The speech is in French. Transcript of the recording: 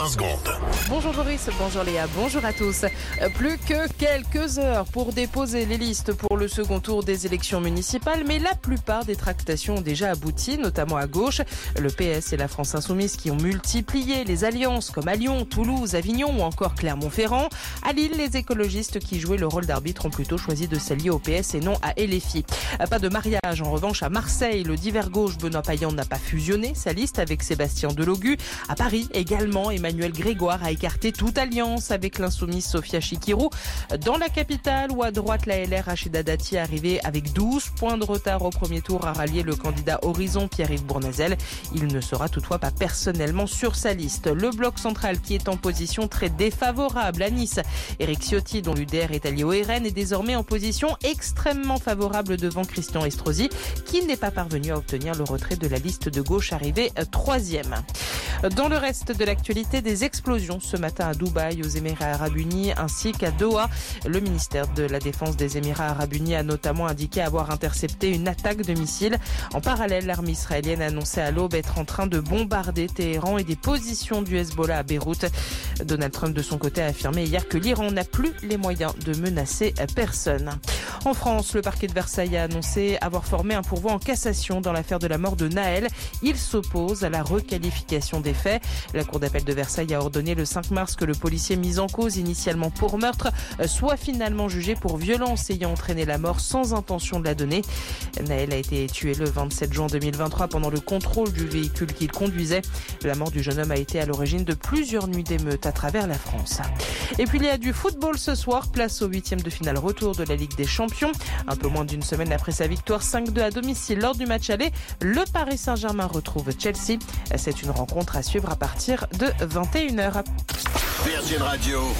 1 seconde. Bonjour Boris, bonjour Léa, bonjour à tous. Plus que quelques heures pour déposer les listes pour le second tour des élections municipales, mais la plupart des tractations ont déjà abouti, notamment à gauche. Le PS et la France Insoumise qui ont multiplié les alliances comme à Lyon, Toulouse, Avignon ou encore Clermont-Ferrand. À Lille, les écologistes qui jouaient le rôle d'arbitre ont plutôt choisi de s'allier au PS et non à LFI. Pas de mariage en revanche à Marseille. Le divers gauche Benoît Payan n'a pas fusionné sa liste avec Sébastien Delogu. À Paris également, Emmanuel Grégoire a écarté toute alliance avec l'insoumise Sophia Chikirou. Dans la capitale où à droite la LR Rachida Dati est arrivée avec 12 points de retard au premier tour a rallié le candidat Horizon Pierre-Yves Bournazel. Il ne sera toutefois pas personnellement sur sa liste. Le bloc central qui est en position très défavorable à Nice. Éric Ciotti, dont l'UDR est allié au RN, est désormais en position extrêmement favorable devant Christian Estrosi, qui n'est pas parvenu à obtenir le retrait de la liste de gauche arrivée 3e. Dans le reste de l'actualité, des explosions ce matin à Dubaï, aux Émirats Arabes Unis, ainsi qu'à Doha. Le ministère de la Défense des Émirats Arabes Unis a notamment indiqué avoir intercepté une attaque de missiles. En parallèle, l'armée israélienne a annoncé à l'aube être en train de bombarder Téhéran et des positions du Hezbollah à Beyrouth. Donald Trump, de son côté, a affirmé hier que l'Iran n'a plus les moyens de menacer personne. En France, le parquet de Versailles a annoncé avoir formé un pourvoi en cassation dans l'affaire de la mort de Naël. Il s'oppose à la requalification des faits. La cour d'appel de Versailles a ordonné le 5 mars que le policier mis en cause initialement pour meurtre soit finalement jugé pour violence ayant entraîné la mort sans intention de la donner. Naël a été tué le 27 juin 2023 pendant le contrôle du véhicule qu'il conduisait. La mort du jeune homme a été à l'origine de plusieurs nuits d'émeutes à travers la France. Et puis il y a du football ce soir, place au 8e de finale retour de la Ligue des Champions. Un peu moins d'une semaine après sa victoire 5-2 à domicile lors du match aller, le Paris Saint-Germain retrouve Chelsea. C'est une rencontre à suivre à partir de 21h. Virgin Radio.